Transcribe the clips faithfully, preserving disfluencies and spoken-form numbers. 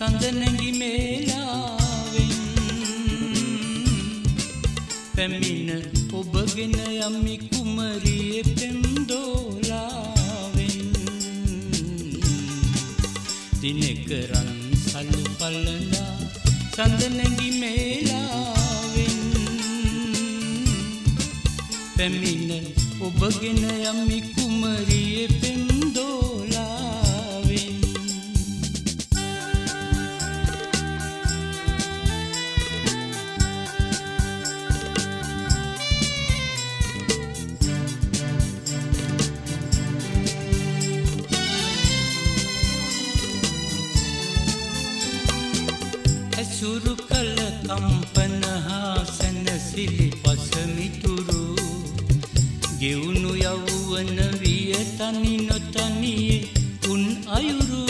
සඳ නැගි මේලාවෙන් පැමිණ ඔබගෙන යමි කුමරියේ පෙම්දෝලාවෙන් දිනකරන් සලු පලඳා සඳ නැගි මේලාවෙන් පැමිණ ඔබගෙන යමි කුමරියේ පෙම්දෝලාවෙන් ඇසුරු කළ කම්පන හා සැනසිලි පසමිතුරු ගෙවුණු යවුවන විය තනි නොතනියේ උන් අයුරු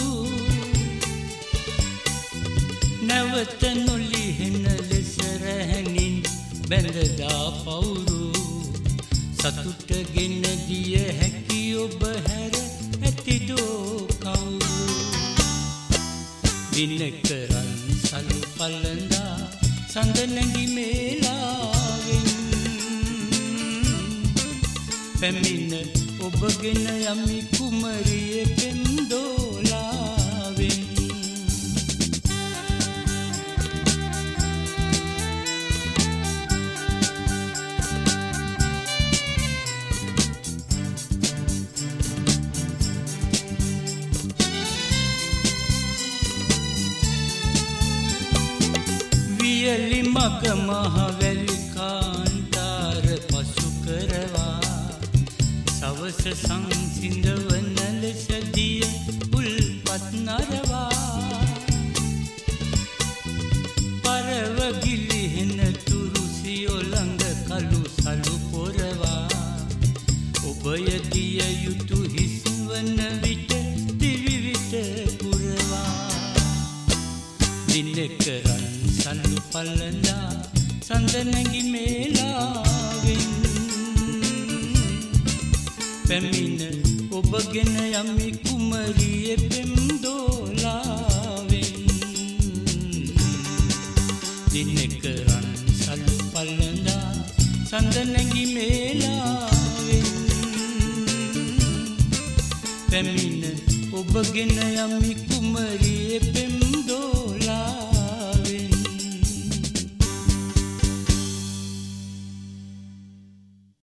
නැවත නොලිහෙන ලෙස රැහැනින් බැඳදා පවුරු සතුට ගෙන දිය හැකි ඔබ හැර ඇතිදෝ කවුරු දිනකරන් සලු පලඳා සඳ නැගි මේලාවෙන් පැමිණ ඔබගෙන යමි කුමරියේ පෙම්දෝලාවෙන් වියලි මග මහවැලි කාන්තාර පසු කරවා සවස සංසිඳවන ලෙස දිය උල්පත් නරවා පරව ගිලිහෙන තුරු සියොළඟ කළු සලු පොරවා ඔබය දිය යුතු හිස්වන විට දිවිවිට පුරවා දිනකරන් සලු පලඳා සඳ නැගි මේලාවෙන් පැමිණ ඔබගෙන යමි කුමරියේ පෙම්දෝලාවෙන් දිනකරන් සලු පලඳා සඳ නැගි මේලාවෙන් පැමිණ ඔබගෙන යමි කුමරියේ පෙම්දෝලාවෙන්